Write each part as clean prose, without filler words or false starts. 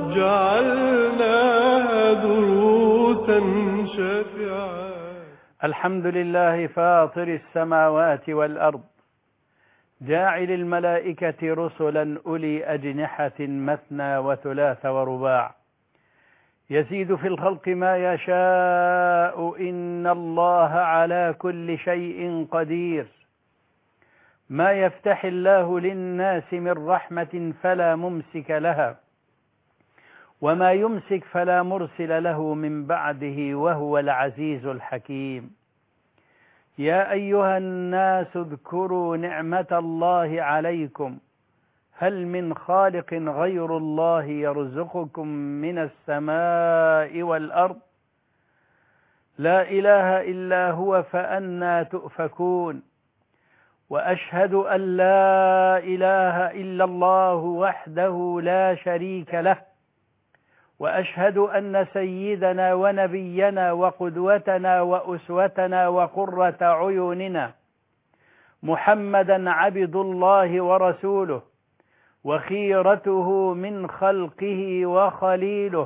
جعلناها دروسا شافعة. الحمد لله فاطر السماوات والأرض، جاعل الملائكة رسلا أولي أجنحة مثنى وثلاث ورباع، يزيد في الخلق ما يشاء، إن الله على كل شيء قدير. ما يفتح الله للناس من رحمة فلا ممسك لها، وما يمسك فلا مرسل له من بعده، وهو العزيز الحكيم. يا أيها الناس اذكروا نعمة الله عليكم، هل من خالق غير الله يرزقكم من السماء والأرض؟ لا إله إلا هو فأنى تؤفكون. وأشهد أن لا إله إلا الله وحده لا شريك له، وأشهد أن سيدنا ونبينا وقدوتنا وأسوتنا وقرة عيوننا محمدا عبد الله ورسوله، وخيرته من خلقه وخليله،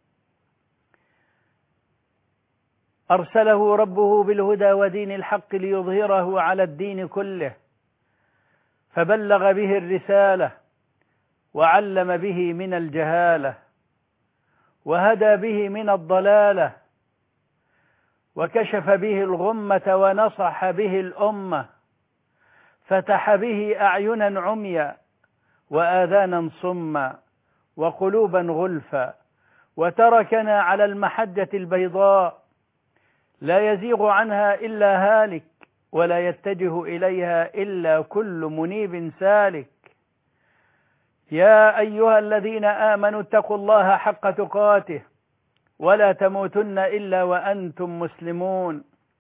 أرسله ربه بالهدى ودين الحق ليظهره على الدين كله، فبلغ به الرسالة وعلم به من الجهالة، وهدى به من الضلالة، وكشف به الغمة ونصح به الأمة، فتح به أعينا عميا وآذانا صما وقلوبا غلفا، وتركنا على المحجة البيضاء لا يزيغ عنها إلا هالك، ولا يتجه إليها إلا كل منيب سالك. يا أيها الذين آمنوا اتقوا الله حق تقاته ولا تموتن إلا وأنتم مسلمون.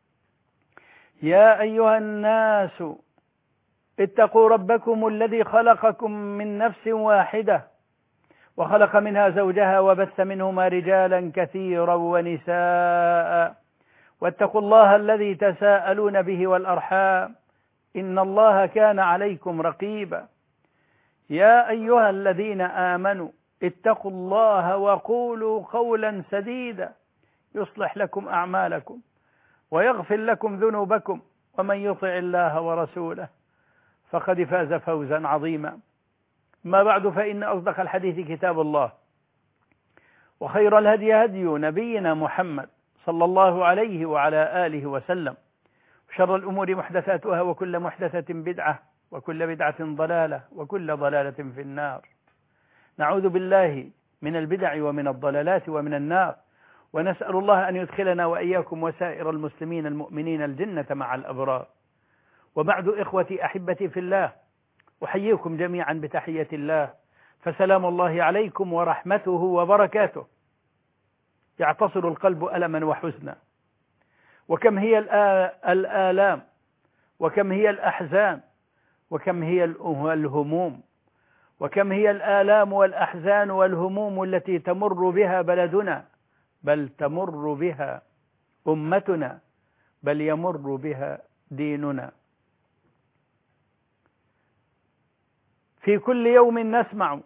يا أيها الناس اتقوا ربكم الذي خلقكم من نفس واحدة، وخلق منها زوجها، وبث منهما رجالا كثيرا ونساء، واتقوا الله الذي تساءلون به والأرحام، إن الله كان عليكم رقيبا. يا أيها الذين آمنوا اتقوا الله وقولوا قولا سديدا يصلح لكم أعمالكم ويغفر لكم ذنوبكم، ومن يطع الله ورسوله فقد فاز فوزا عظيما. ما بعد، فإن أصدق الحديث كتاب الله، وخير الهدي هدي نبينا محمد صلى الله عليه وعلى آله وسلم، وشر الأمور محدثاتها، وكل محدثة بدعة، وكل بدعة ضلالة، وكل ضلالة في النار. نعوذ بالله من البدع ومن الضلالات ومن النار، ونسأل الله أن يدخلنا وإياكم وسائر المسلمين المؤمنين الجنة مع الأبرار. وبعد، إخوتي أحبتي في الله، أحييكم جميعا بتحية الله، فسلام الله عليكم ورحمته وبركاته. يعتصر القلب ألما وحزنا، وكم هي الآلام، وكم هي الأحزان، وكم هي الهموم، وكم هي الآلام والأحزان والهموم التي تمر بها بلدنا، بل تمر بها أمتنا، بل يمر بها ديننا. في كل يوم نسمع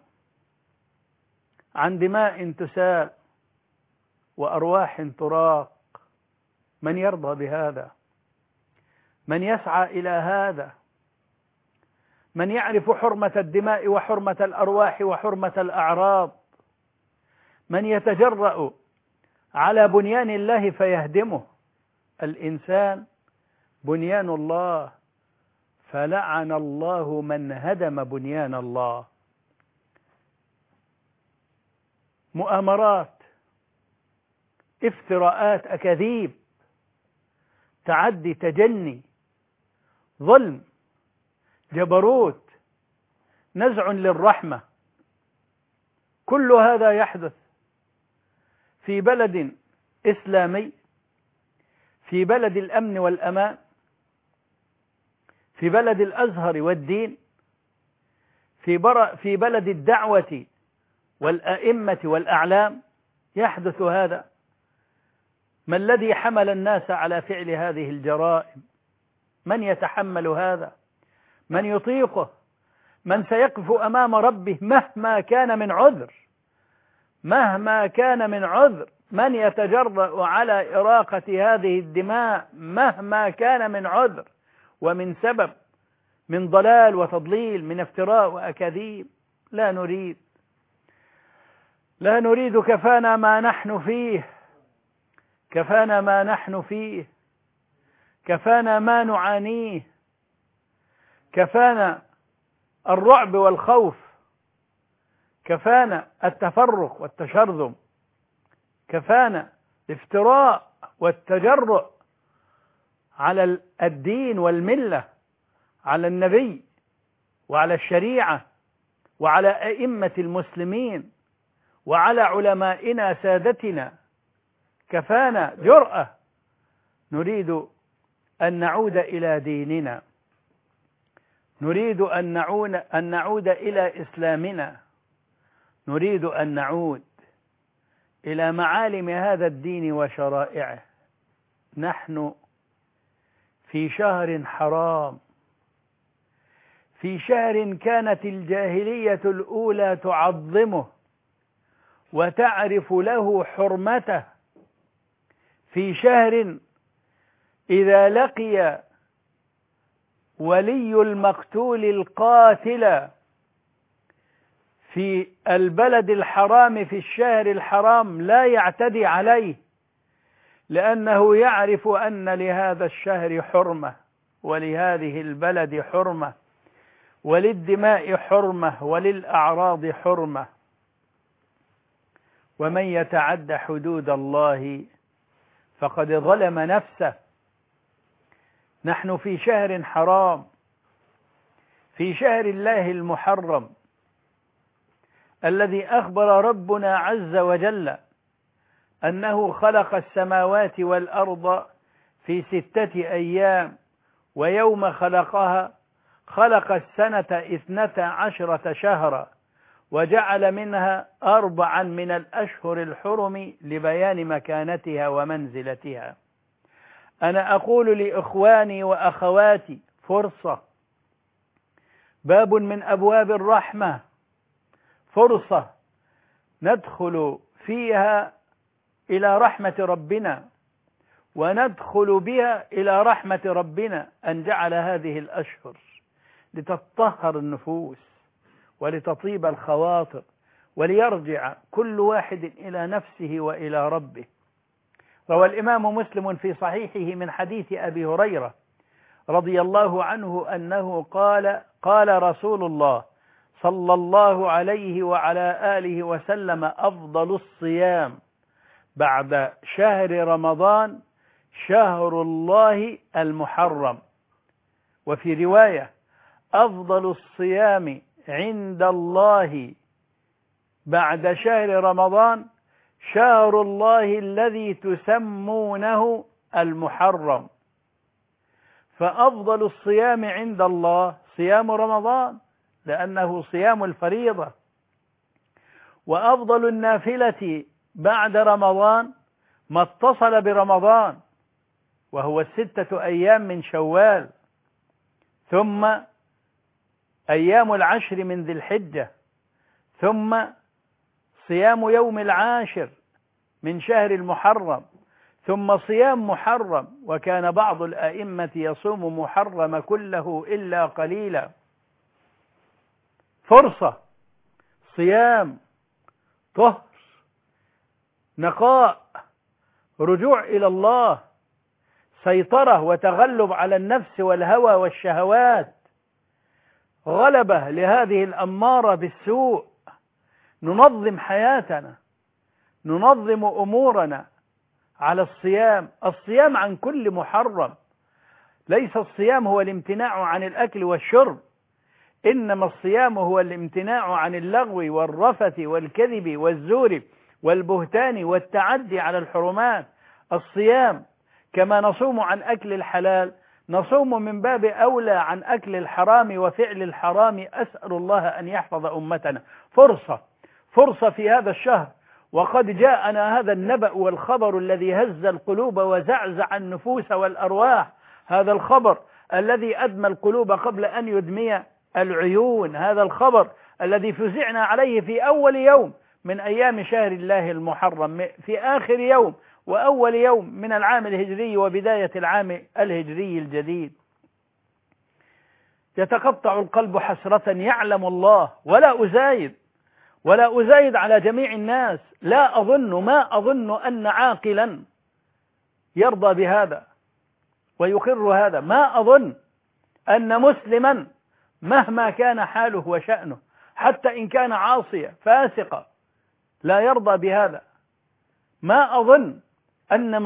عن دماء تسال وأرواح تراق. من يرضى بهذا؟ من يسعى إلى هذا؟ من يعرف حرمة الدماء وحرمة الأرواح وحرمة الأعراض؟ من يتجرأ على بنيان الله فيهدمه؟ الإنسان بنيان الله، فلعن الله من هدم بنيان الله. مؤامرات، افتراءات، أكاذيب، تعدي، تجني، ظلم، جبروت، نزع للرحمة، كل هذا يحدث في بلد إسلامي، في بلد الأمن والأمان، في بلد الأزهر والدين، في بلد الدعوة والأئمة والأعلام يحدث هذا. ما الذي حمل الناس على فعل هذه الجرائم؟ من يتحمل هذا؟ من يطيقه؟ من سيقف أمام ربه مهما كان من عذر؟ مهما كان من عذر، من يتجرأ على إراقة هذه الدماء مهما كان من عذر ومن سبب، من ضلال وتضليل، من افتراء وأكاذيب. لا نريد، كفانا ما نحن فيه، كفانا ما نحن فيه، كفانا ما نعانيه، كفانا الرعب والخوف، كفانا التفرق والتشرذم، كفانا الافتراء والتجرؤ على الدين والملة، على النبي وعلى الشريعة وعلى أئمة المسلمين وعلى علمائنا سادتنا. كفانا جرأة. نريد أن نعود إلى ديننا، نريد أن نعود إلى إسلامنا، نريد أن نعود إلى معالم هذا الدين وشرائعه. نحن في شهر حرام، في شهر كانت الجاهلية الأولى تعظمه وتعرف له حرمته، في شهر إذا لقي ولي المقتول القاتل في البلد الحرام في الشهر الحرام لا يعتدي عليه، لأنه يعرف أن لهذا الشهر حرمة، ولهذه البلد حرمة، وللدماء حرمة، وللأعراض حرمة. ومن يتعد حدود الله فقد ظلم نفسه. نحن في شهر حرام، في شهر الله المحرم الذي أخبر ربنا عز وجل أنه خلق السماوات والأرض في 6 أيام، ويوم خلقها خلق السنة 12 شهرا، وجعل منها 4 من الأشهر الحرم لبيان مكانتها ومنزلتها. أنا أقول لإخواني وأخواتي فرصة، باب من أبواب الرحمة، فرصة ندخل فيها إلى رحمة ربنا، وندخل بها إلى رحمة ربنا، أن جعل هذه الأشهر لتطهر النفوس ولتطيب الخواطر، وليرجع كل واحد إلى نفسه وإلى ربه. روى الإمام مسلم في صحيحه من حديث أبي هريرة رضي الله عنه أنه قال رسول الله صلى الله عليه وعلى آله وسلم: أفضل الصيام بعد شهر رمضان شهر الله المحرم. وفي رواية: أفضل الصيام عند الله بعد شهر رمضان شهر الله الذي تسمونه المحرم. فأفضل الصيام عند الله صيام رمضان، لأنه صيام الفريضة. وأفضل النافلة بعد رمضان ما اتصل برمضان، وهو 6 أيام من شوال، ثم أيام العشر من ذي الحجة، ثم صيام يوم العاشر من شهر المحرم، ثم صيام محرم. وكان بعض الأئمة يصوم محرم كله إلا قليلا. فرصة، صيام، طهر، نقاء، رجوع إلى الله، سيطرة وتغلب على النفس والهوى والشهوات، غلبة لهذه الأمارة بالسوء. ننظم حياتنا، ننظم أمورنا على الصيام عن كل محرم. ليس الصيام هو الامتناع عن الأكل والشرب، إنما الصيام هو الامتناع عن اللغو والرفث والكذب والزور والبهتان والتعدي على الحرمات. الصيام كما نصوم عن أكل الحلال نصوم من باب أولى عن أكل الحرام وفعل الحرام. أسأل الله أن يحفظ أمتنا. فرصة في هذا الشهر، وقد جاءنا هذا النبأ والخبر الذي هز القلوب وزعزع النفوس والأرواح، هذا الخبر الذي أدمى القلوب قبل أن يدمي العيون، هذا الخبر الذي فزعنا عليه في أول يوم من أيام شهر الله المحرم في آخر يوم وأول يوم من العام الهجري وبداية العام الهجري الجديد. يتقطع القلب حسرة، يعلم الله، ولا أزايد على جميع الناس. ما أظن أن عاقلا يرضى بهذا ويقر هذا. ما أظن أن مسلما مهما كان حاله وشأنه حتى إن كان عاصيا فاسقا لا يرضى بهذا. ما أظن أن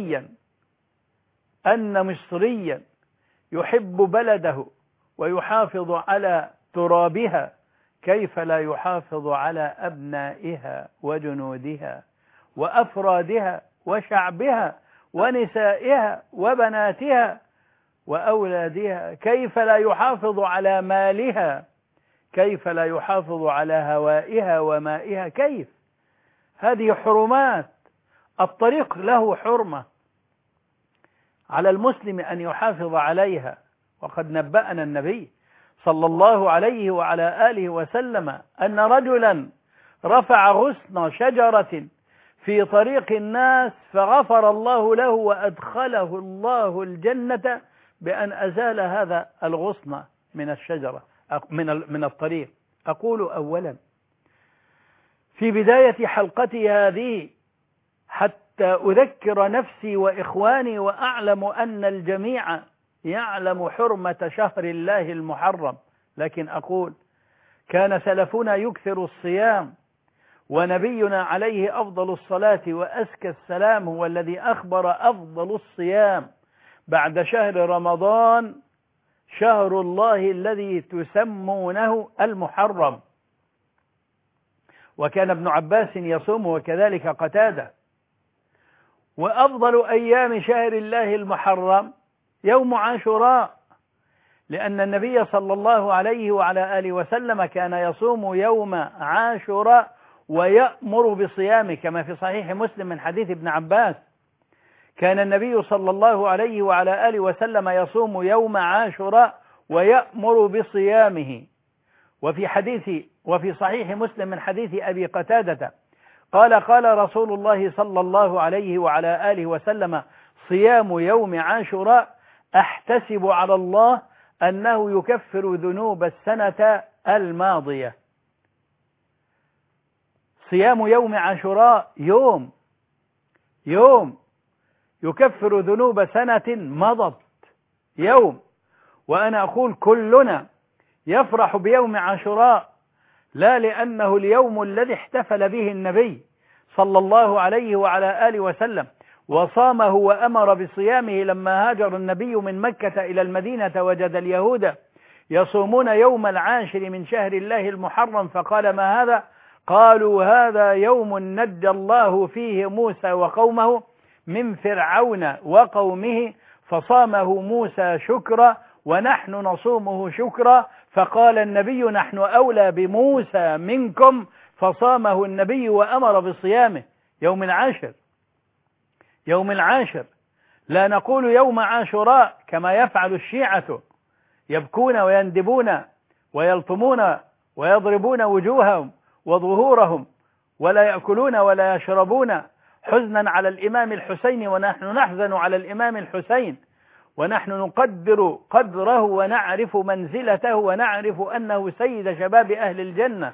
مصريا يحب بلده ويحافظ على ترابها كيف لا يحافظ على أبنائها وجنودها وأفرادها وشعبها ونسائها وبناتها وأولادها، كيف لا يحافظ على مالها، كيف لا يحافظ على هوائها ومائها. كيف؟ هذه حرمات. الطريق له حرمة، على المسلم أن يحافظ عليها. وقد نبأنا النبي صلى الله عليه وعلى آله وسلم أن رجلا رفع غصن شجرة في طريق الناس فغفر الله له وأدخله الله الجنة بأن أزال هذا الغصن من الشجرة من الطريق. أقول أولا في بداية حلقتي هذه حتى أذكر نفسي وإخواني وأعلم أن الجميع يعلم حرمة شهر الله المحرم، لكن أقول كان سلفنا يكثر الصيام، ونبينا عليه أفضل الصلاة وأزكى السلام هو الذي أخبر أفضل الصيام بعد شهر رمضان شهر الله الذي تسمونه المحرم. وكان ابن عباس يصوم وكذلك قتادة. وأفضل أيام شهر الله المحرم يوم عاشوراء، لأن النبي صلى الله عليه وعلى آله وسلم كان يصوم يوم عاشوراء ويأمر بصيامه كما في صحيح مسلم من حديث ابن عباس. كان النبي صلى الله عليه وعلى آله وسلم يصوم يوم عاشوراء ويأمر بصيامه. وفي صحيح مسلم من حديث أبي قتادة قال رسول الله صلى الله عليه وعلى آله وسلم: صيام يوم عاشوراء أحتسب على الله أنه يكفر ذنوب السنة الماضية. صيام يوم عاشوراء يوم يكفر ذنوب سنة مضت، يوم. وأنا أقول كلنا يفرح بيوم عاشوراء، لا لأنه اليوم الذي احتفل به النبي صلى الله عليه وعلى آله وسلم وصامه وأمر بصيامه لما هاجر النبي من مكة إلى المدينة وجد اليهود يصومون يوم العاشر من شهر الله المحرم، فقال: ما هذا؟ قالوا: هذا يوم نجى الله فيه موسى وقومه من فرعون وقومه، فصامه موسى شكرا ونحن نصومه شكرا. فقال النبي: نحن أولى بموسى منكم، فصامه النبي وأمر بصيامه. يوم العاشر، لا نقول يوم عاشوراء كما يفعل الشيعة، يبكون ويندبون ويلطمون ويضربون وجوههم وظهورهم ولا يأكلون ولا يشربون حزنا على الإمام الحسين، ونحن نحزن على الإمام الحسين، ونحن نقدر قدره ونعرف منزلته ونعرف أنه سيد شباب أهل الجنة،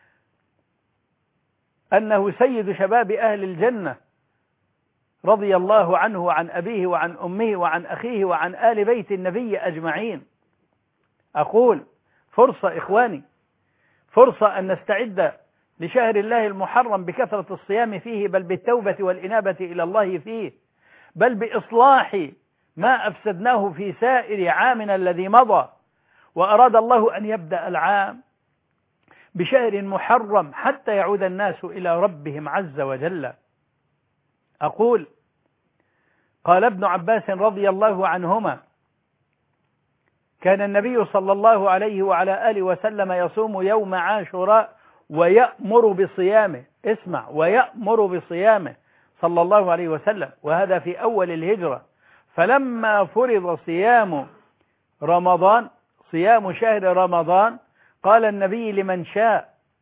أنه سيد شباب أهل الجنة رضي الله عنه وعن أبيه وعن أمه وعن أخيه وعن آل بيت النبي أجمعين. أقول فرصة إخواني، فرصة أن نستعد لشهر الله المحرم بكثرة الصيام فيه، بل بالتوبة والإنابة إلى الله فيه، بل بإصلاح ما أفسدناه في سائر عامنا الذي مضى. وأراد الله أن يبدأ العام بشهر محرم حتى يعود الناس إلى ربهم عز وجل. أقول قال ابن عباس رضي الله عنهما: كان النبي صلى الله عليه وعلى آله وسلم يصوم يوم عاشوراء ويأمر بصيامه. اسمع، ويأمر بصيامه صلى الله عليه وسلم، وهذا في أول الهجرة. فلما فرض صيام شهر رمضان، قال النبي لمن شاء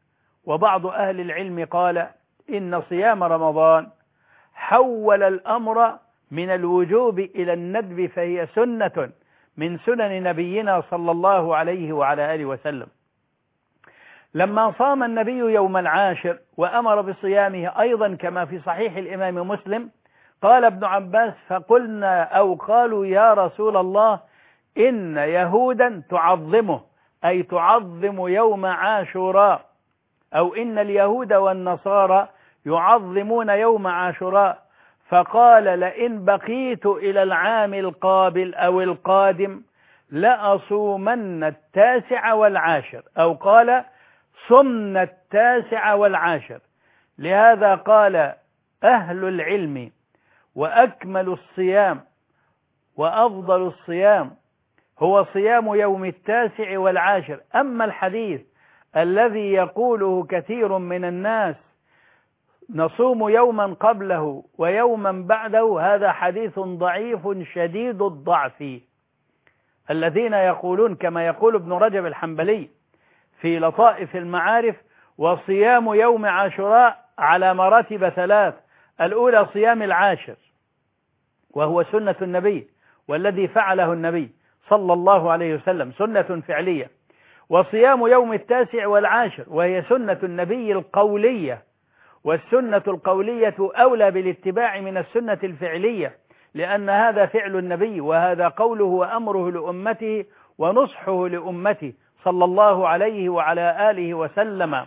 وبعض أهل العلم قال إن صيام رمضان حول الأمر من الوجوب إلى الندب، فهي سنة من سنن نبينا صلى الله عليه وعلى آله وسلم. لما صام النبي يوم العاشر وأمر بصيامه أيضا كما في صحيح الإمام مسلم، قال ابن عباس: فقلنا أو قالوا يا رسول الله إن يهودا تعظمه، أي تعظم يوم عاشوراء، أو إن اليهود والنصارى يعظمون يوم عاشوراء. فقال: لئن بقيت إلى العام القابل أو القادم لأصومن 9 والعاشر، أو قال: صمنا 9 والعاشر. لهذا قال أهل العلم: وأكمل الصيام وأفضل الصيام هو صيام يوم 9 والعاشر. أما الحديث الذي يقوله كثير من الناس نصوم يوما قبله ويوما بعده، هذا حديث ضعيف شديد الضعف. الذين يقولون كما يقول ابن رجب الحنبلي في لطائف المعارف: وصيام يوم عاشوراء على مراتب 3، الأولى صيام العاشر وهو سنة النبي والذي فعله النبي صلى الله عليه وسلم، سنة فعلية، وصيام يوم 9 والعاشر وهي سنة النبي القولية، والسنة القولية أولى بالاتباع من السنة الفعلية، لأن هذا فعل النبي وهذا قوله وأمره لأمته ونصحه لأمته صلى الله عليه وعلى آله وسلم.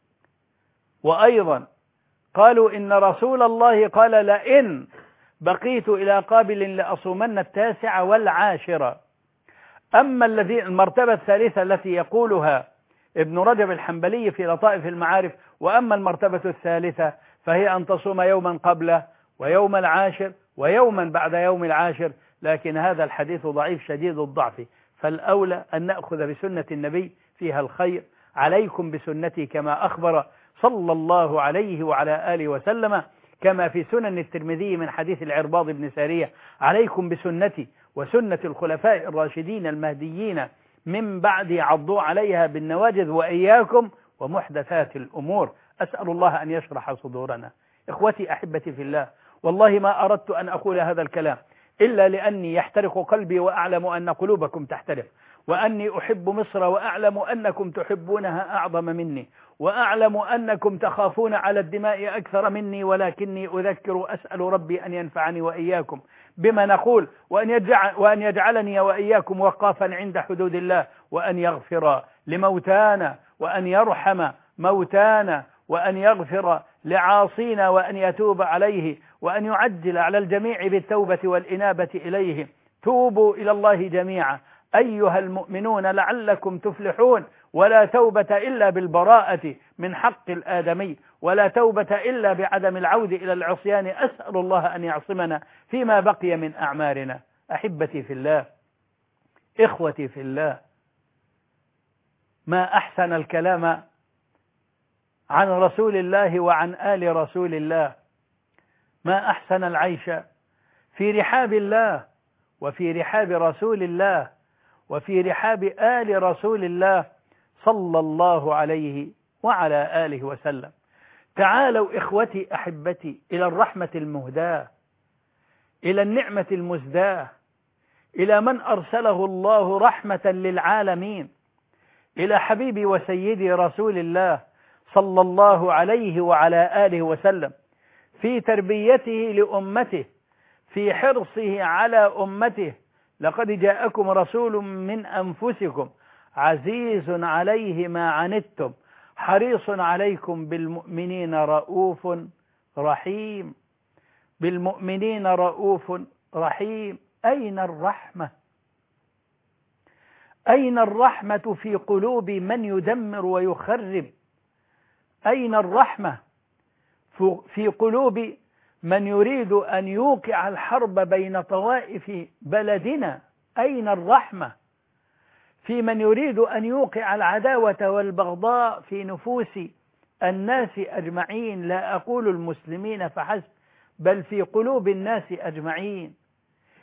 وأيضا قالوا إن رسول الله قال: لئن بقيت إلى قابل لأصومن 9 والعاشر. أما المرتبة الثالثة التي يقولها ابن رجب الحنبلي في لطائف المعارف، وأما المرتبة الثالثة فهي أن تصوم يوما قبله ويوم العاشر ويوما بعد يوم العاشر، لكن هذا الحديث ضعيف شديد الضعف، فالأولى أن نأخذ بسنة النبي فيها الخير. عليكم بسنتي كما أخبر صلى الله عليه وعلى آله وسلم كما في سنن الترمذي من حديث العرباض بن سارية: عليكم بسنتي وسنة الخلفاء الراشدين المهديين من بعدي عضوا عليها بالنواجذ وإياكم ومحدثات الأمور. أسأل الله أن يشرح صدورنا. إخوتي أحبتي في الله، والله ما أردت أن أقول هذا الكلام إلا لأني يحترق قلبي وأعلم أن قلوبكم تحترق، وأني أحب مصر وأعلم أنكم تحبونها أعظم مني، وأعلم أنكم تخافون على الدماء أكثر مني، ولكني أذكر أسأل ربي أن ينفعني وإياكم بما نقول، وأن يجعلني وإياكم وقافا عند حدود الله، وأن يغفر لموتانا، وأن يرحم موتانا، وأن يغفر لعاصينا، وأن يتوب عليه، وأن يعجل على الجميع بالتوبة والإنابة إليه. توبوا إلى الله جميعا أيها المؤمنون لعلكم تفلحون، ولا توبة إلا بالبراءة من حق الآدمي، ولا توبة إلا بعدم العود إلى العصيان. أسأل الله أن يعصمنا فيما بقي من أعمارنا. أحبتي في الله، إخوتي في الله، ما أحسن الكلام عن رسول الله وعن آل رسول الله، ما أحسن العيش في رحاب الله وفي رحاب رسول الله وفي رحاب آل رسول الله صلى الله عليه وعلى آله وسلم. تعالوا إخوتي أحبتي إلى الرحمة المهداة، إلى النعمة المزداة، إلى من أرسله الله رحمة للعالمين، إلى حبيبي وسيدي رسول الله صلى الله عليه وعلى آله وسلم، في تربيته لأمته، في حرصه على أمته. لقد جاءكم رسول من أنفسكم عزيز عليه ما عنتم حريص عليكم بالمؤمنين رؤوف رحيم. بالمؤمنين رؤوف رحيم. أين الرحمة؟ أين الرحمة في قلوب من يدمر ويخرب؟ أين الرحمة في قلوب من يريد أن يوقع الحرب بين طوائف بلدنا؟ أين الرحمة في من يريد أن يوقع العداوة والبغضاء في نفوس الناس أجمعين؟ لا أقول المسلمين فحسب، بل في قلوب الناس أجمعين.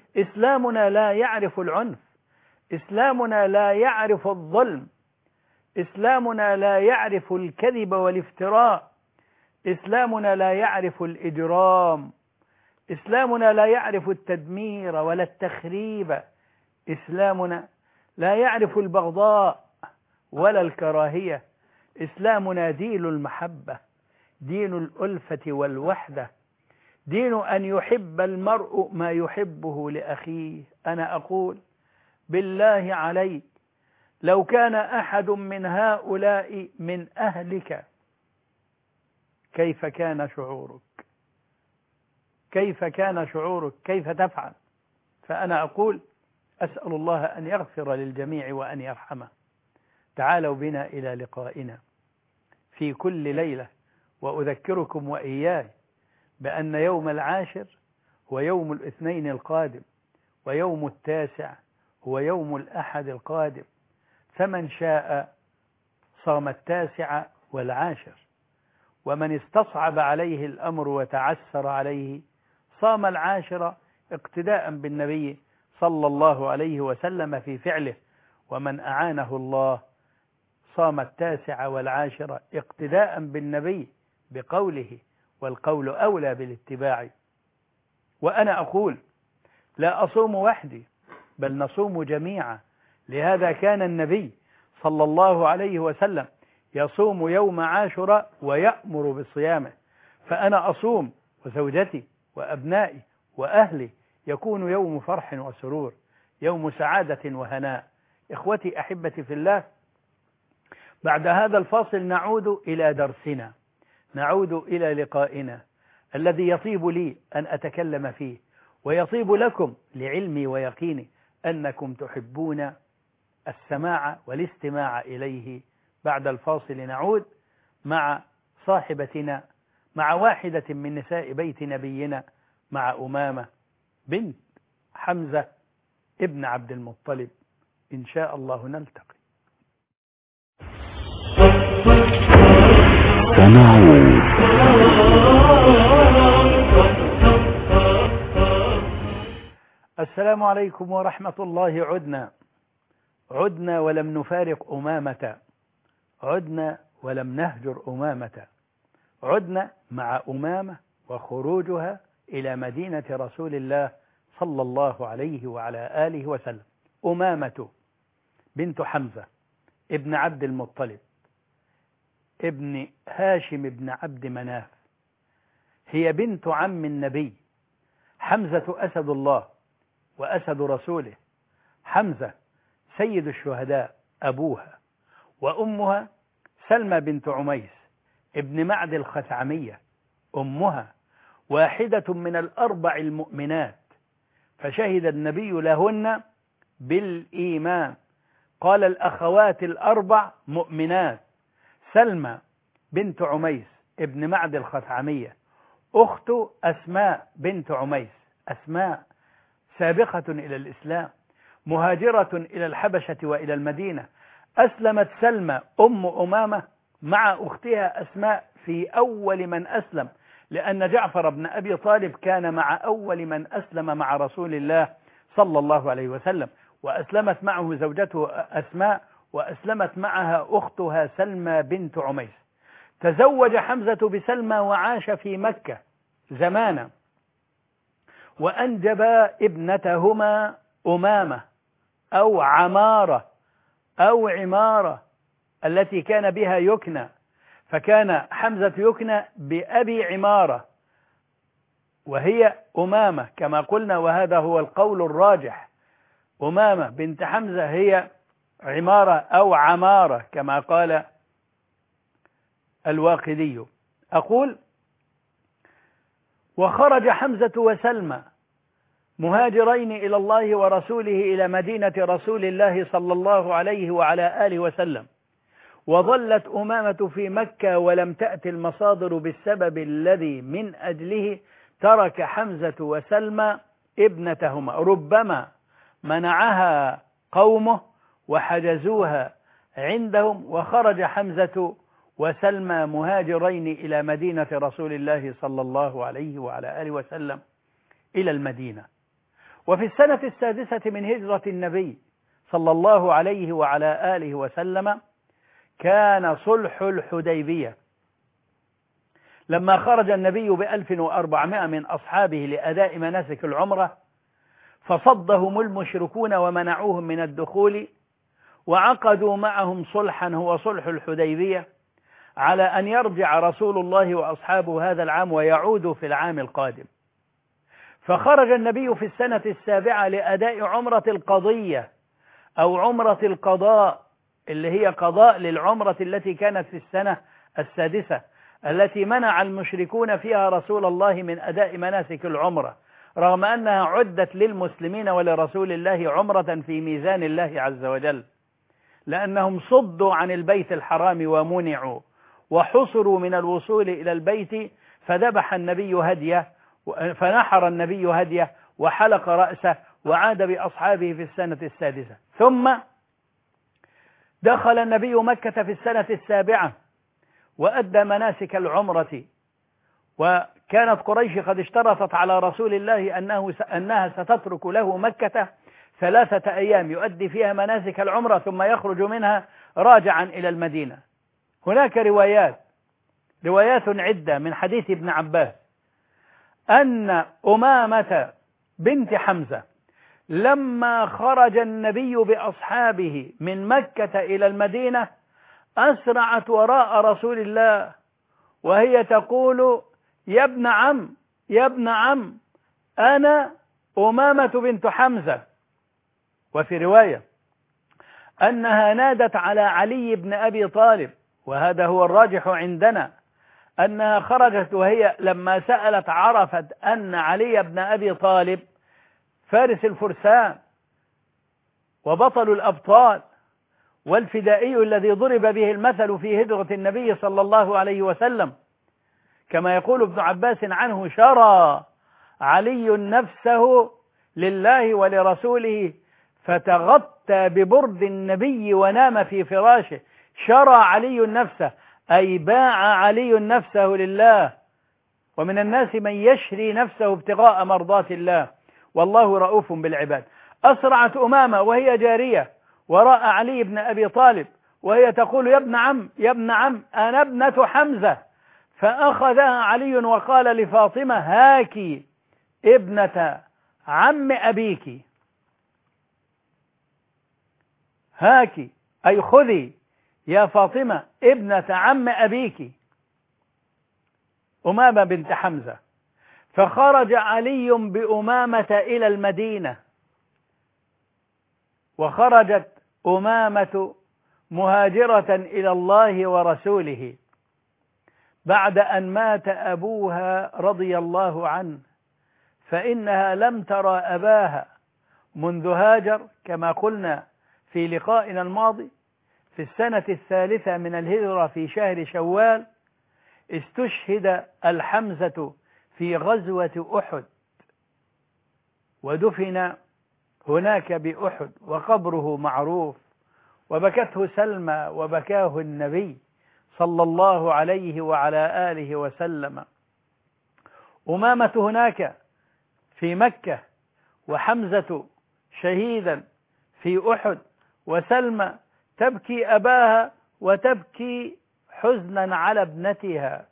إسلامنا لا يعرف العنف، إسلامنا لا يعرف الظلم، إسلامنا لا يعرف الكذب والافتراء، إسلامنا لا يعرف الإجرام، إسلامنا لا يعرف التدمير ولا التخريب، إسلامنا لا يعرف البغضاء ولا الكراهية، إسلامنا دين المحبة، دين الألفة والوحدة، دين أن يحب المرء ما يحبه لأخيه. أنا أقول بالله عليك لو كان أحد من هؤلاء من أهلك كيف كان شعورك؟ كيف كان شعورك؟ كيف تفعل؟ فأنا أقول أسأل الله أن يغفر للجميع وأن يرحمه. تعالوا بنا إلى لقائنا في كل ليلة، وأذكركم وإياي بأن يوم العاشر هو يوم الاثنين القادم، ويوم التاسع هو يوم الأحد القادم، فمن شاء صام التاسع والعاشر، ومن استصعب عليه الأمر وتعسر عليه صام العاشر اقتداء بالنبي صلى الله عليه وسلم في فعله، ومن أعانه الله صام التاسع والعاشر اقتداء بالنبي بقوله، والقول أولى بالاتباع. وأنا أقول لا أصوم وحدي بل نصوم جميعا، لهذا كان النبي صلى الله عليه وسلم يصوم يوم عاشوراء ويأمر بصيامه، فأنا أصوم وزوجتي وأبنائي وأهلي، يكون يوم فرح وسرور، يوم سعادة وهناء. إخوتي أحبتي في الله، بعد هذا الفاصل نعود إلى درسنا، نعود إلى لقائنا الذي يطيب لي أن أتكلم فيه، ويطيب لكم لعلمي ويقيني أنكم تحبون السماع والاستماع إليه. بعد الفاصل نعود مع صاحبتنا، مع واحدة من نساء بيت نبينا، مع أمامة بنت حمزة ابن عبد المطلب. إن شاء الله نلتقي. السلام عليكم ورحمة الله. عدنا ولم نفارق أمامة، عدنا ولم نهجر أمامة، عدنا مع أمامة وخروجها إلى مدينة رسول الله صلى الله عليه وعلى آله وسلم. أمامة بنت حمزة ابن عبد المطلب ابن هاشم ابن عبد مناف، هي بنت عم النبي. حمزة أسد الله وأسد رسوله، حمزة سيد الشهداء أبوها، وأمها سلمى بنت عميس ابن معد الخثعمية أمها، واحدة من الأربع المؤمنات، فشهد النبي لهن بالإيمان. قال الأخوات الأربع مؤمنات: سلمى بنت عميس ابن معد الخثعمية أخت أسماء بنت عميس، أسماء سابقة إلى الإسلام، مهاجرة إلى الحبشة وإلى المدينة. أسلمت سلمى أم أمامة مع أختها أسماء في أول من أسلم، لأن جعفر بن أبي طالب كان مع أول من أسلم مع رسول الله صلى الله عليه وسلم، وأسلمت معه زوجته أسماء، وأسلمت معها أختها سلمى بنت عميس. تزوج حمزة بسلمى وعاش في مكة زمانا، وأنجبا ابنتهما أمامة أو عمارة أو عمارة التي كان بها يكنى، فكان حمزة يكنى بأبي عمارة وهي أمامة كما قلنا، وهذا هو القول الراجح. أمامة بنت حمزة هي عمارة أو عمارة كما قال الواقدي. أقول: وخرج حمزة وسلمى مهاجرين إلى الله ورسوله إلى مدينة رسول الله صلى الله عليه وعلى آله وسلم، وظلت أمامة في مكة ولم تأتي المصادر بالسبب الذي من أجله ترك حمزة وسلمى ابنتهما، ربما منعها قومه وحجزوها عندهم، وخرج حمزة وسلمى مهاجرين إلى مدينة رسول الله صلى الله عليه وعلى آله وسلم إلى المدينة. وفي السنة السادسة من هجرة النبي صلى الله عليه وعلى آله وسلم كان صلح الحديبية، لما خرج النبي ب1400 من أصحابه لأداء مناسك العمرة، فصدهم المشركون ومنعوهم من الدخول، وعقدوا معهم صلحا هو صلح الحديبية، على أن يرجع رسول الله وأصحابه هذا العام ويعودوا في العام القادم. فخرج النبي في السنة 7 لأداء عمرة القضية أو عمرة القضاء، اللي هي قضاء للعمرة التي كانت في السنة 6 التي منع المشركون فيها رسول الله من أداء مناسك العمرة، رغم أنها عدت للمسلمين ولرسول الله عمرة في ميزان الله عز وجل، لأنهم صدوا عن البيت الحرام ومنعوا وحصروا من الوصول إلى البيت، فذبح النبي هديه، فنحر النبي هديه وحلق رأسه وعاد بأصحابه في السنة 6. ثم دخل النبي مكة في السنة 7 وأدى مناسك العمرة، وكانت قريش قد اشترطت على رسول الله أنها ستترك له مكة 3 أيام يؤدي فيها مناسك العمرة ثم يخرج منها راجعا إلى المدينة. هناك روايات عدة من حديث ابن عباس أن أمامة بنت حمزة لما خرج النبي بأصحابه من مكة إلى المدينة أسرعت وراء رسول الله وهي تقول: يا ابن عم، يا ابن عم، أنا أمامة بنت حمزة. وفي رواية أنها نادت على علي بن أبي طالب، وهذا هو الراجح عندنا، أنها خرجت وهي لما سألت عرفت أن علي بن أبي طالب فارس الفرسان وبطل الأبطال والفدائي الذي ضرب به المثل في هجرة النبي صلى الله عليه وسلم، كما يقول ابن عباس عنه: شرى علي نفسه لله ولرسوله فتغطى ببرد النبي ونام في فراشه. شرى علي نفسه أي باع علي نفسه لله، ومن الناس من يشري نفسه ابتغاء مرضات الله والله رؤوف بالعباد. أسرعت أمامة وهي جارية وراء علي بن أبي طالب وهي تقول: يا ابن عم، يا ابن عم، أنا ابنة حمزة. فأخذها علي وقال لفاطمة: هاكي ابنة عم أبيك، هاكي أي خذي يا فاطمة ابنة عم أبيك، أمامة بنت حمزة. فخرج علي بأمامة إلى المدينة، وخرجت أمامة مهاجرة إلى الله ورسوله بعد أن مات أبوها رضي الله عنه، فإنها لم ترى أباها منذ هاجر، كما قلنا في لقائنا الماضي. في السنة 3 من الهجرة في شهر شوال استشهد الحمزة في غزوة أحد ودفن هناك بأحد وقبره معروف، وبكته سلمى وبكاه النبي صلى الله عليه وعلى آله وسلم. أمامة هناك في مكة، وحمزة شهيدا في أحد، وسلمى تبكي أباها وتبكي حزنا على ابنتها،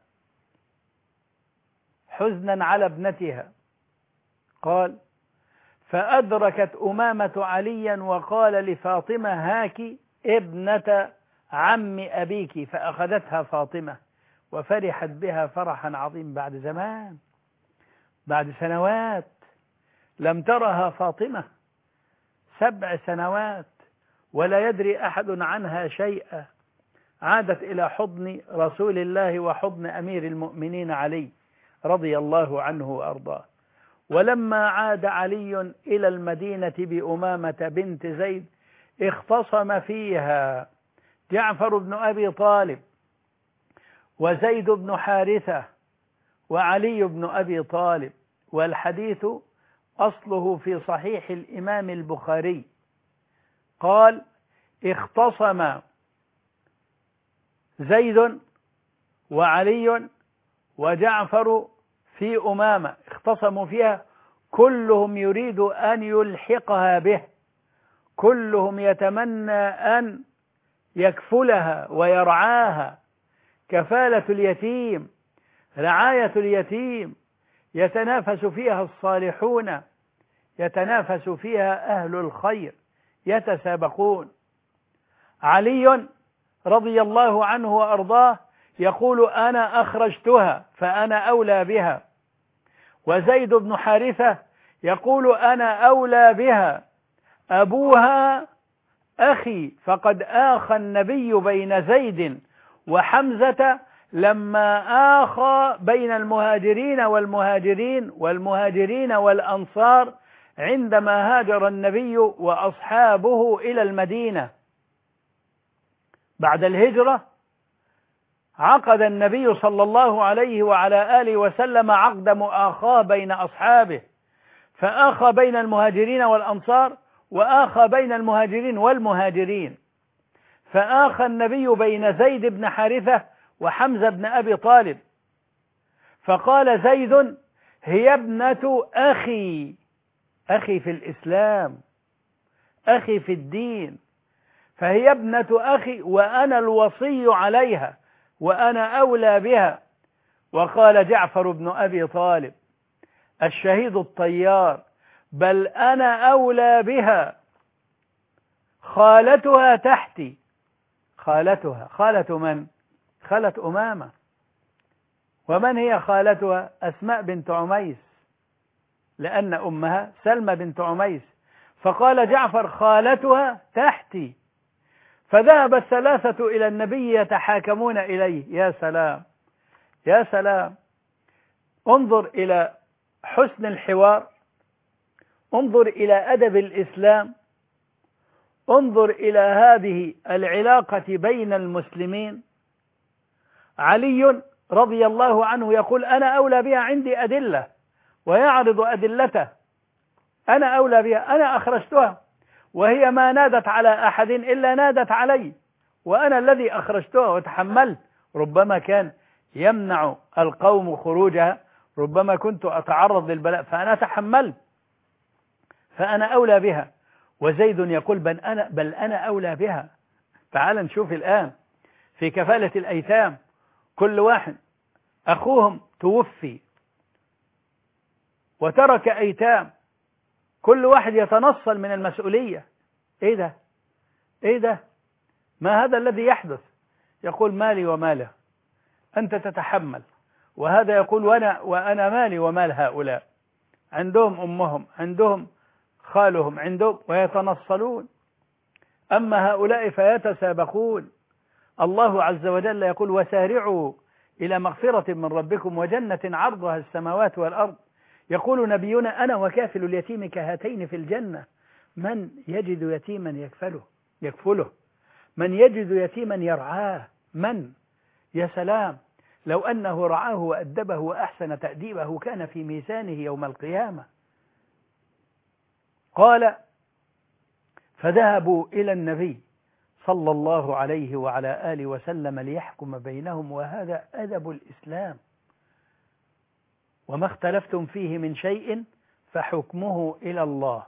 حزنا على ابنتها. قال: فأدركت أمامة عليا وقال لفاطمة: هاك ابنة عم أبيك، فأخذتها فاطمة وفرحت بها فرحا عظيم بعد زمان، بعد سنوات لم ترها فاطمة، 7 سنوات ولا يدري أحد عنها شيئا. عادت إلى حضن رسول الله وحضن أمير المؤمنين علي رضي الله عنه وأرضاه. ولما عاد علي إلى المدينة بأمامة بنت زيد اختصم فيها جعفر بن أبي طالب وزيد بن حارثة وعلي بن أبي طالب، والحديث أصله في صحيح الإمام البخاري. قال: اختصم زيد وعلي وجعفر في أمامة، اختصموا فيها، كلهم يريد أن يلحقها به، كلهم يتمنى أن يكفلها ويرعاها، كفالة اليتيم، رعاية اليتيم، يتنافس فيها الصالحون، يتنافس فيها أهل الخير، يتسابقون. علي رضي الله عنه وأرضاه يقول أنا أخرجتها فأنا أولى بها. وزيد بن حارثة يقول أنا أولى بها، أبوها أخي، فقد آخى النبي بين زيد وحمزة لما آخى بين المهاجرين والمهاجرين والأنصار عندما هاجر النبي وأصحابه إلى المدينة. بعد الهجرة عقد النبي صلى الله عليه وعلى آله وسلم عقد مؤاخاة بين أصحابه، فآخى بين المهاجرين والأنصار، وآخى بين المهاجرين والمهاجرين، فآخى النبي بين زيد بن حارثة وحمزة بن أبي طالب، فقال زيد هي ابنة أخي، أخي في الإسلام، أخي في الدين، فهي ابنة أخي وأنا الوصي عليها وأنا أولى بها. وقال جعفر بن أبي طالب الشهيد الطيار بل أنا أولى بها، خالتها تحتي. خالتها، خالة من؟ خالة أمامة. ومن هي خالتها؟ أسماء بنت عميس، لأن أمها سلمى بنت عميس. فقال جعفر خالتها تحتي. فذهب الثلاثة إلى النبي يتحاكمون إليه. يا سلام يا سلام، انظر إلى حسن الحوار، انظر إلى أدب الإسلام، انظر إلى هذه العلاقة بين المسلمين. علي رضي الله عنه يقول أنا أولى بها، عندي أدلة، ويعرض أدلته، أنا أولى بها، أنا أخرجتها، وهي ما نادت على أحد إلا نادت علي، وأنا الذي أخرجتها وتحملت. ربما كان يمنع القوم خروجها، ربما كنت أتعرض للبلاء، فأنا تحملت، فأنا أولى بها. وزيد يقول بل أنا أولى بها. تعال نشوف الآن في كفالة الأيتام، كل واحد أخوهم توفي وترك أيتام، كل واحد يتنصل من المسؤولية. إيه ده؟ إيه ده؟ ما هذا الذي يحدث؟ يقول مالي وماله، أنت تتحمل، وهذا يقول وأنا مالي ومال هؤلاء، عندهم أمهم، عندهم خالهم، عندهم، ويتنصلون. أما هؤلاء فيتسابقون. الله عز وجل يقول وسارعوا إلى مغفرة من ربكم وجنة عرضها السماوات والأرض. يقول نبينا أنا وكافل اليتيم كهاتين في الجنة، من يجد يتيما يكفله، من يجد يتيما يرعاه، من؟ يا سلام، لو أنه رعاه وأدبه وأحسن تأديبه كان في ميزانه يوم القيامة. قال فذهبوا إلى النبي صلى الله عليه وعلى آله وسلم ليحكم بينهم، وهذا أدب الإسلام. وما اختلفتم فيه من شيء فحكمه إلى الله،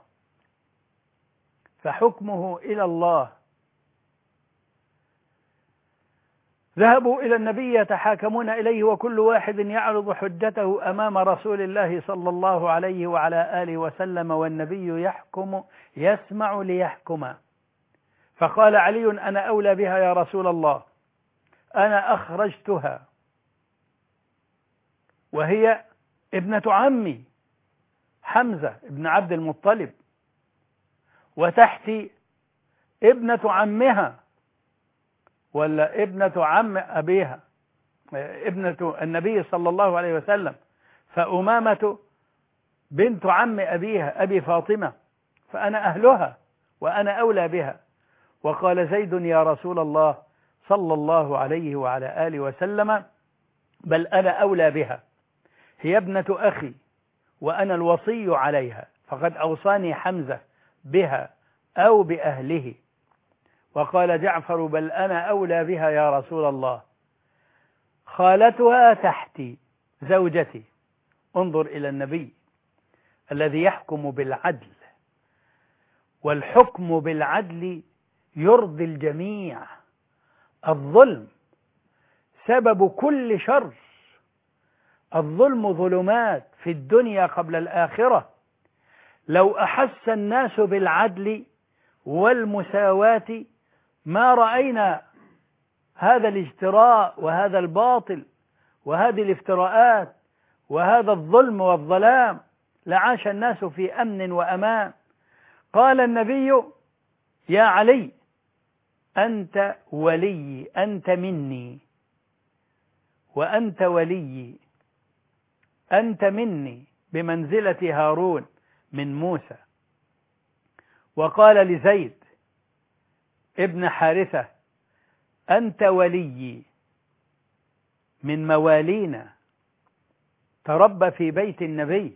فحكمه إلى الله. ذهبوا إلى النبي يتحاكمون إليه، وكل واحد يعرض حجته أمام رسول الله صلى الله عليه وعلى آله وسلم، والنبي يحكم يسمع ليحكم. فقال علي أنا أولى بها يا رسول الله، أنا أخرجتها، وهي ابنة عمي حمزة ابن عبد المطلب، وتحتي ابنة عمها ولا ابنة عم أبيها، ابنة النبي صلى الله عليه وسلم، فأمامة بنت عم أبيها أبي فاطمة، فأنا أهلها وأنا أولى بها. وقال زيد يا رسول الله صلى الله عليه وعلى آله وسلم بل أنا أولى بها، هي ابنة أخي وأنا الوصي عليها، فقد أوصاني حمزة بها أو بأهله. وقال جعفر بل أنا أولى بها يا رسول الله، خالتها تحتي زوجتي. انظر إلى النبي الذي يحكم بالعدل، والحكم بالعدل يرضي الجميع، الظلم سبب كل شر. الظلم ظلمات في الدنيا قبل الآخرة. لو أحس الناس بالعدل والمساواة ما رأينا هذا الاجتراء وهذا الباطل وهذه الافتراءات وهذا الظلم والظلام، لعاش الناس في أمن وأمان. قال النبي: يا علي أنت ولي، أنت مني وأنت ولي، أنت مني بمنزلة هارون من موسى. وقال لزيد ابن حارثة: أنت ولي من موالينا، تربى في بيت النبي،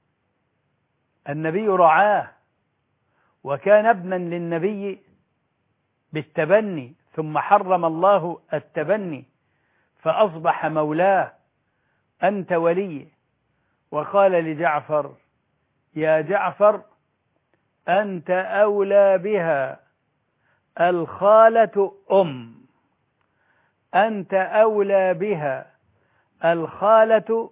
النبي رعاه وكان ابنا للنبي بالتبني، ثم حرم الله التبني فأصبح مولاه، أنت ولي. وقال لجعفر: يا جعفر أنت أولى بها، الخالة أنت أولى بها، الخالة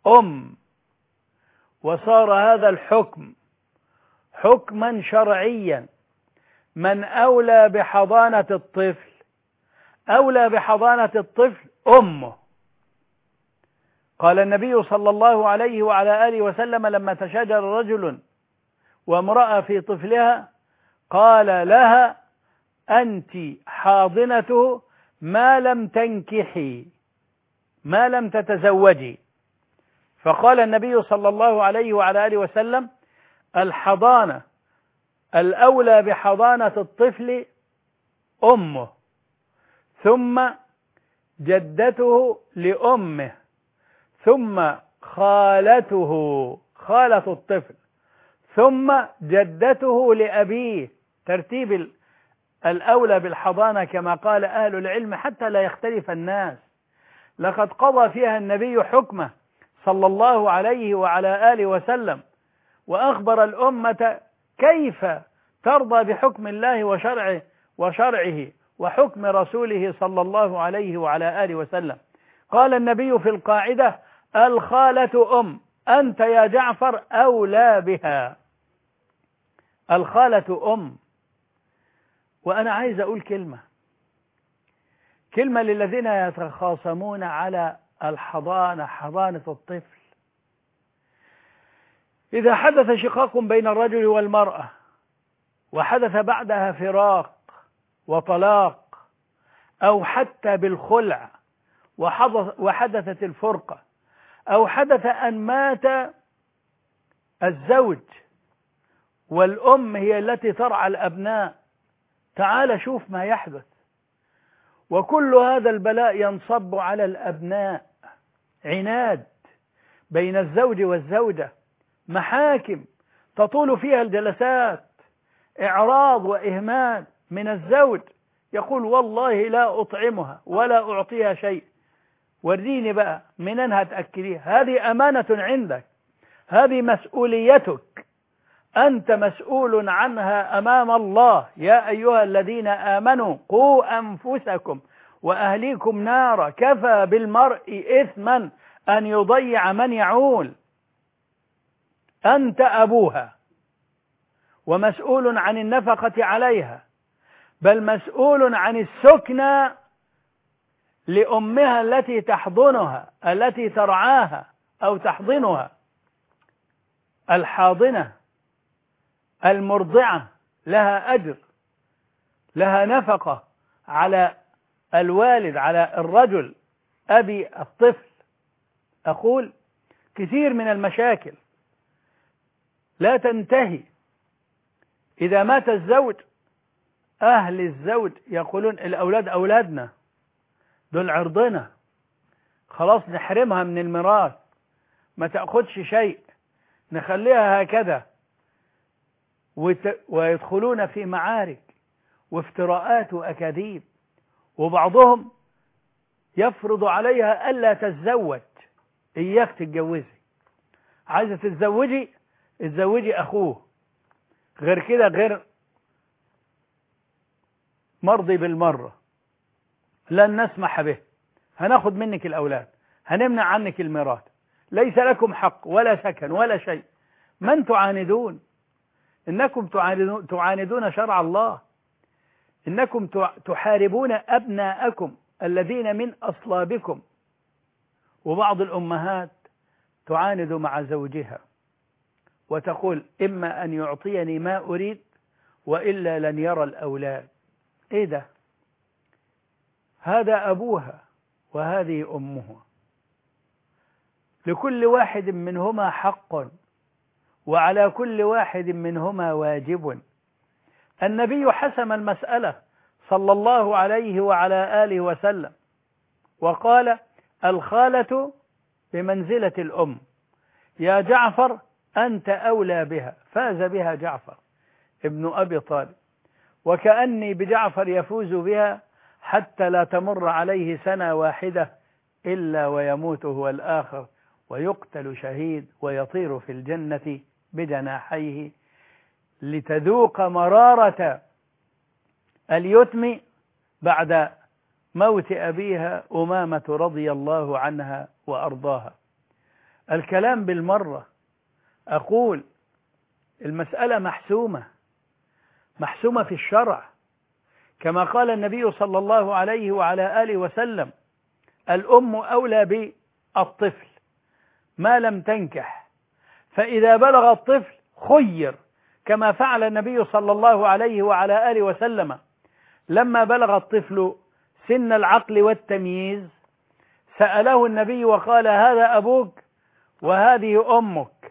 وصار هذا الحكم حكما شرعيا. من أولى بحضانة الطفل؟ أولى بحضانة الطفل أمه. قال النبي صلى الله عليه وعلى آله وسلم لما تشاجر رجل وامرأة في طفلها قال لها: أنت حاضنته ما لم تنكحي، ما لم تتزوجي. فقال النبي صلى الله عليه وعلى آله وسلم: الحضانة الأولى بحضانة الطفل أمه، ثم جدته لأمه، ثم خالته خالة الطفل، ثم جدته لأبيه. ترتيب الأولى بالحضانة كما قال أهل العلم حتى لا يختلف الناس. لقد قضى فيها النبي حكمه صلى الله عليه وعلى آله وسلم، وأخبر الأمة كيف ترضى بحكم الله وشرعه وحكم رسوله صلى الله عليه وعلى آله وسلم. قال النبي في القاعدة: الخالة أنت يا جعفر أولى بها، الخالة وأنا عايز أقول كلمة للذين يتخاصمون على الحضانة، حضانة الطفل. إذا حدث شقاق بين الرجل والمرأة وحدث بعدها فراق وطلاق أو حتى بالخلع وحدثت الفرقة، أو حدث أن مات الزوج والأم هي التي ترعى الأبناء، تعال شوف ما يحدث. وكل هذا البلاء ينصب على الأبناء، عناد بين الزوج والزوجة، محاكم تطول فيها الجلسات، إعراض وإهمال من الزوج، يقول: والله لا أطعمها ولا أعطيها شيء، وريني بقى منين هتأكليها، هذه أمانة عندك، هذه مسؤوليتك، أنت مسؤول عنها أمام الله. يا أيها الذين آمنوا قوا أنفسكم وأهليكم نارا، كفى بالمرء إثما أن يضيع من يعول. أنت أبوها ومسؤول عن النفقة عليها، بل مسؤول عن السكنى لأمها التي تحضنها، التي ترعاها أو تحضنها. الحاضنة المرضعة لها أجر، لها نفقة على الوالد، على الرجل أبي الطفل. أقول كثير من المشاكل لا تنتهي إذا مات الزوج. أهل الزوج يقولون: الأولاد أولادنا، دول عرضنا، خلاص نحرمها من الميراث، ما تأخذش شيء، نخليها هكذا. ويدخلون في معارك وافتراءات وأكاذيب، وبعضهم يفرض عليها ألا تتزوج. إياك تتجوزي، عايزة تتزوجي اتزوجي أخوه، غير كده غير مرضي بالمرة. لن نسمح به، هناخذ منك الأولاد، هنمنع عنك الميراث، ليس لكم حق ولا سكن ولا شيء. من تعاندون؟ إنكم تعاندون شرع الله، إنكم تحاربون أبناءكم الذين من أصلابكم. وبعض الأمهات تعاند مع زوجها وتقول إما أن يعطيني ما أريد وإلا لن يرى الأولاد. إيه ده؟ هذا أبوها وهذه أمها، لكل واحد منهما حق وعلى كل واحد منهما واجب. النبي حسم المسألة صلى الله عليه وعلى آله وسلم وقال: الخالة بمنزلة الأم، يا جعفر أنت أولى بها. فاز بها جعفر ابن أبي طالب، وكأني بجعفر يفوز بها حتى لا تمر عليه سنة واحدة إلا ويموت هو الآخر ويقتل شهيد ويطير في الجنة بجناحيه، لتذوق مرارة اليتم بعد موت أبيها أمامة رضي الله عنها وأرضاها. الكلام بالمرة، أقول المسألة محسومة في الشرع، كما قال النبي صلى الله عليه وعلى آله وسلم: الأم أولى بالطفل ما لم تنكح، فإذا بلغ الطفل خير، كما فعل النبي صلى الله عليه وعلى آله وسلم لما بلغ الطفل سن العقل والتمييز، سأله النبي وقال: هذا أبوك وهذه أمك،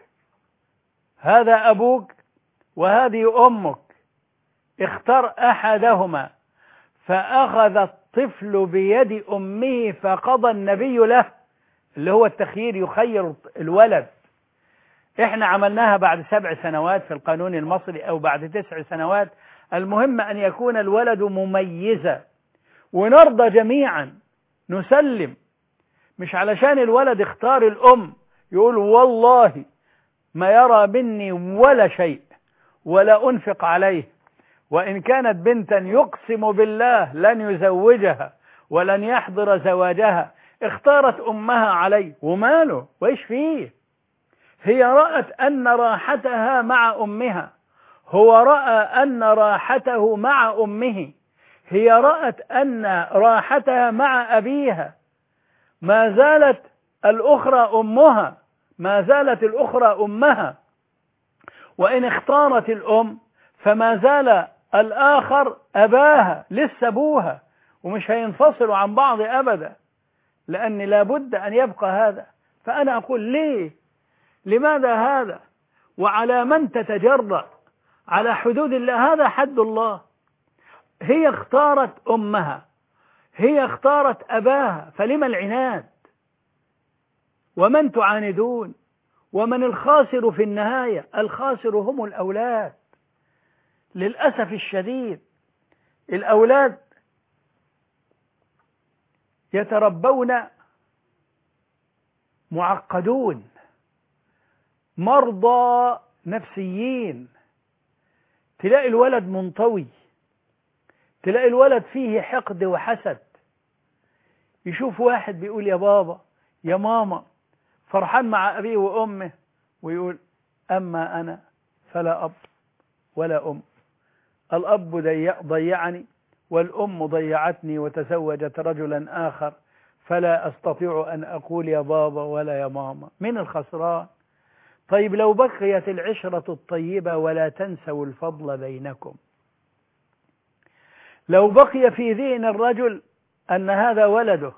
هذا أبوك وهذه أمك، اختر أحدهما. فأخذ الطفل بيد أمه فقضى النبي له، اللي هو التخيير، يخير الولد. احنا عملناها بعد 7 سنوات في القانون المصري أو بعد 9 سنوات، المهم أن يكون الولد مميزا، ونرضى جميعا نسلم، مش علشان الولد اختار الأم يقول والله ما يرى مني ولا شيء ولا أنفق عليه، وإن كانت بنتا يقسم بالله لن يزوجها ولن يحضر زواجها، اختارت أمها عليه، وماله وإيش فيه؟ هي رأت أن راحتها مع أمها، هو رأى أن راحته مع أمه، هي رأت أن راحتها مع أبيها، ما زالت الأخرى أمها، ما زالت الأخرى أمها، وإن اختارت الأم فما زال الآخر أباها، لسه أبوها، ومش هينفصلوا عن بعض أبدا، لأن لابد أن يبقى هذا. فأنا أقول ليه؟ لماذا هذا؟ وعلى من تتجرأ على حدود الله؟ هذا حد الله. هي اختارت أمها، هي اختارت أباها، فلما العناد؟ ومن تعاندون؟ ومن الخاسر في النهاية؟ الخاسر هم الأولاد. للأسف الشديد الأولاد يتربون معقدون، مرضى نفسيين، تلاقي الولد منطوي، تلاقي الولد فيه حقد وحسد، يشوف واحد بيقول يا بابا يا ماما، فرحان مع أبيه وأمه، ويقول أما أنا فلا أب ولا أم، الأب ضيعني والأم ضيعتني وتزوجت رجلا آخر، فلا أستطيع أن أقول يا بابا ولا يا ماما. من الخسران؟ طيب لو بقيت العشرة الطيبة ولا تنسوا الفضل بينكم، لو بقي في ذهن الرجل أن هذا ولده،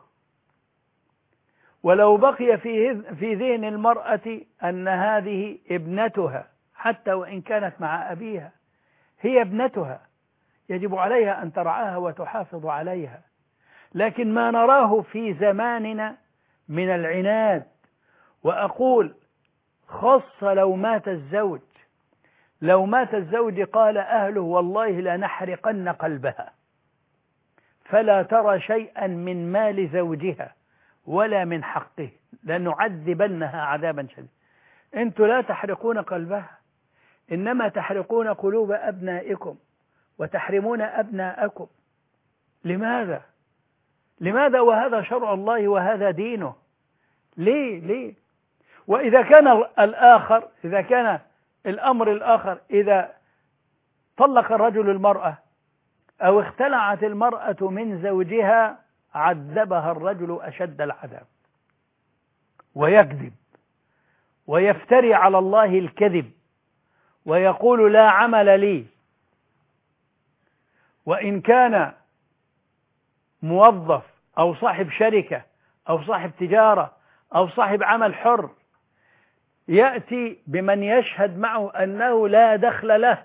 ولو بقي في ذهن المرأة أن هذه ابنتها، حتى وإن كانت مع أبيها هي ابنتها، يجب عليها أن ترعاها وتحافظ عليها. لكن ما نراه في زماننا من العناد، وأقول خاصة لو مات الزوج، لو مات الزوج قال أهله والله لنحرقن قلبها، فلا ترى شيئا من مال زوجها ولا من حقه، لنعذبنها عذابا شديدا. أنتم لا تحرقون قلبها، إنما تحرقون قلوب أبنائكم وتحرمون أبناءكم. لماذا؟ لماذا وهذا شرع الله وهذا دينه؟ ليه؟ وإذا كان الآخر، إذا كان الأمر الآخر، إذا طلق الرجل المرأة أو اختلعت المرأة من زوجها عذبها الرجل أشد العذاب، ويكذب ويفتري على الله الكذب ويقول لا عمل لي. وإن كان موظف أو صاحب شركة أو صاحب تجارة أو صاحب عمل حر، يأتي بمن يشهد معه أنه لا دخل له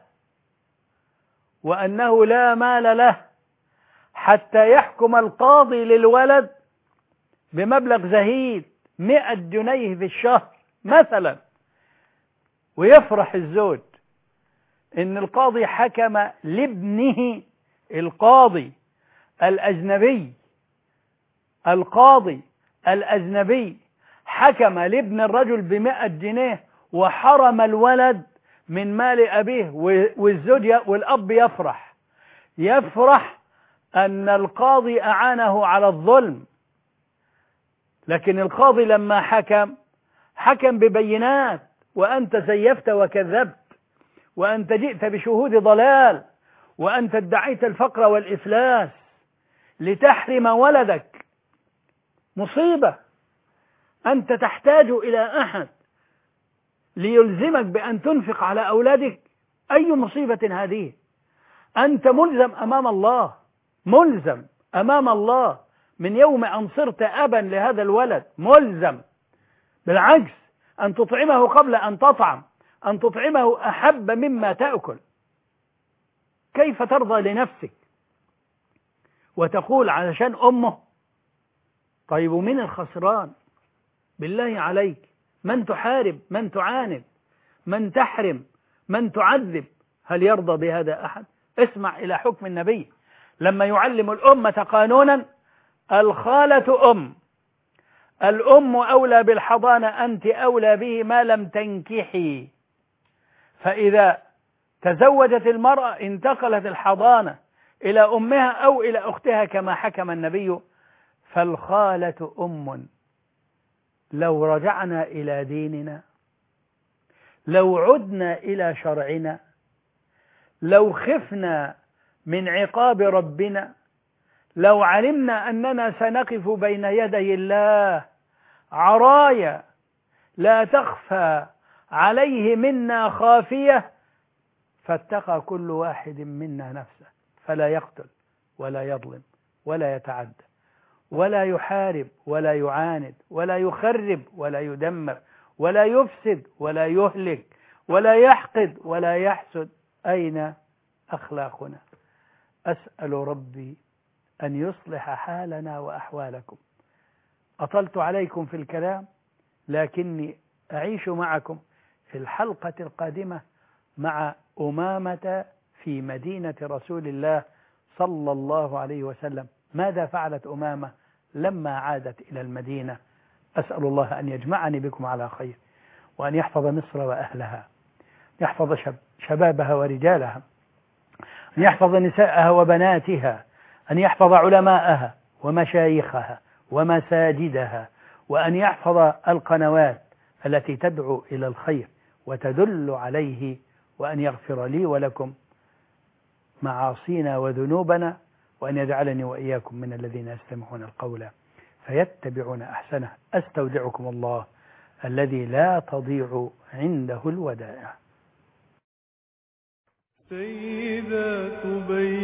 وأنه لا مال له، حتى يحكم القاضي للولد بمبلغ زهيد 100 جنيه في الشهر مثلا، ويفرح الزوج إن القاضي حكم لابنه، القاضي الأجنبي حكم لابن الرجل ب100 جنيه وحرم الولد من مال أبيه، والزوج والأب يفرح أن القاضي أعانه على الظلم. لكن القاضي لما حكم ببينات، وأنت زيفت وكذبت، وأنت جئت بشهود ضلال، وأنت ادعيت الفقر والإفلاس لتحرم ولدك. مصيبة. أنت تحتاج إلى أحد ليلزمك بأن تنفق على أولادك. أي مصيبة هذه؟ أنت ملزم أمام الله من يوم أن صرت أبا لهذا الولد، ملزم. بالعكس، أن تطعمه قبل أن تطعم، أن تطعمه أحب مما تأكل. كيف ترضى لنفسك وتقول علشان أمه؟ طيب ومن الخسران؟ بالله عليك، من تحارب، من تعاند، من تحرم، من تعذب؟ هل يرضى بهذا أحد؟ اسمع إلى حكم النبي لما يعلم الأمة قانونا: الخالة الأم أولى بالحضانة، أنت أولى به ما لم تنكحي. فإذا تزوجت المرأة انتقلت الحضانة إلى أمها أو إلى أختها كما حكم النبي. فالخالة أم. لو رجعنا إلى ديننا، لو عدنا إلى شرعنا، لو خفنا من عقاب ربنا، لو علمنا أننا سنقف بين يدي الله عرايا لا تخفى عليه منا خافية، فاتقى كل واحد منا نفسه فلا يقتل ولا يظلم ولا يتعدى ولا يحارب ولا يعاند ولا يخرب ولا يدمر ولا يفسد ولا يهلك ولا يحقد ولا يحسد. أين أخلاقنا؟ أسأل ربي أن يصلح حالنا وأحوالكم. أطلت عليكم في الكلام، لكني أعيش معكم في الحلقة القادمة مع أمامة في مدينة رسول الله صلى الله عليه وسلم. ماذا فعلت أمامة لما عادت إلى المدينة؟ أسأل الله أن يجمعني بكم على خير، وأن يحفظ مصر وأهلها، يحفظ شبابها ورجالها، أن يحفظ نساءها وبناتها، أن يحفظ علماءها ومشايخها ومساجدها، وأن يحفظ القنوات التي تدعو إلى الخير وتدل عليه، وأن يغفر لي ولكم معاصينا وذنوبنا، وأن يجعلني وإياكم من الذين يستمعون القول فيتبعون أحسنه. أستودعكم الله الذي لا تضيع عنده الودائع. سيدات